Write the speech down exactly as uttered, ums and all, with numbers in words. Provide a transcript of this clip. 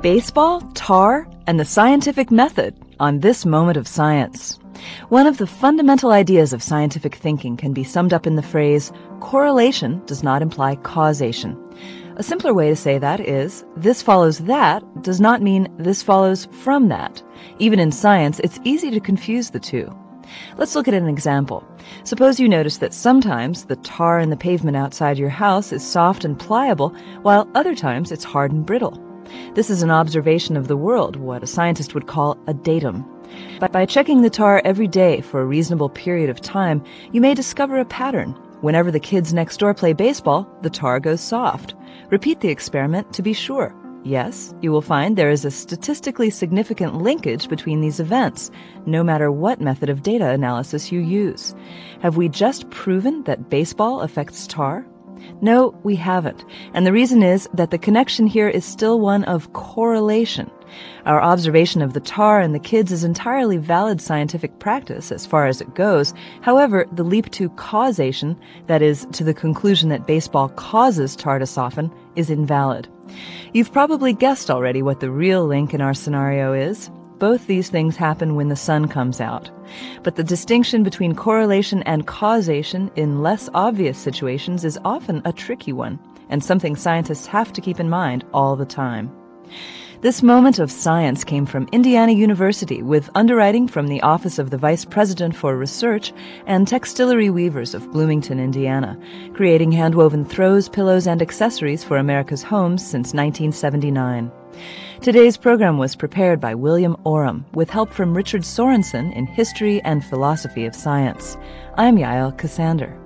Baseball, tar, and the scientific method on This Moment of Science. One of the fundamental ideas of scientific thinking can be summed up in the phrase, correlation does not imply causation. A simpler way to say that is, this follows that does not mean this follows from that. Even in science, it's easy to confuse the two. Let's look at an example. Suppose you notice that sometimes the tar in the pavement outside your house is soft and pliable, while other times it's hard and brittle. This is an observation of the world, what a scientist would call a datum. But by checking the tar every day for a reasonable period of time, you may discover a pattern. Whenever the kids next door play baseball, the tar goes soft. Repeat the experiment to be sure. Yes, you will find there is a statistically significant linkage between these events, no matter what method of data analysis you use. Have we just proven that baseball affects tar? No, we haven't. And the reason is that the connection here is still one of correlation. Our observation of the tar and the kids is entirely valid scientific practice as far as it goes. However, the leap to causation, that is, to the conclusion that baseball causes tar to soften, is invalid. You've probably guessed already what the real link in our scenario is. Both these things happen when the sun comes out. But the distinction between correlation and causation in less obvious situations is often a tricky one, and something scientists have to keep in mind all the time. This moment of science came from Indiana University with underwriting from the Office of the Vice President for Research and Textillery Weavers of Bloomington, Indiana, creating handwoven throws, pillows, and accessories for America's homes since nineteen seventy-nine. Today's program was prepared by William Oram with help from Richard Sorensen in History and Philosophy of Science. I'm Yael Cassander.